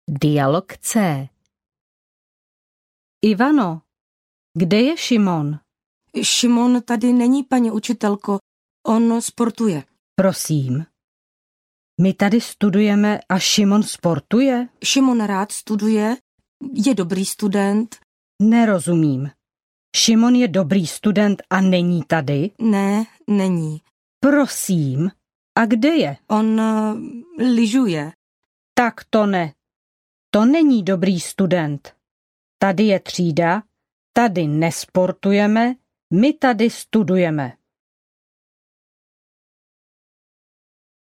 Dialog C. Ivano, kde je Šimon? Šimon tady není, paní učitelko. On sportuje. Prosím. My tady studujeme a Šimon sportuje? Šimon rád studuje, je dobrý student. Nerozumím. Šimon je dobrý student a není tady? Ne, není. Prosím. A kde je? On lyžuje. Tak to ne. To není dobrý student. Tady je třída, tady nesportujeme, my tady studujeme.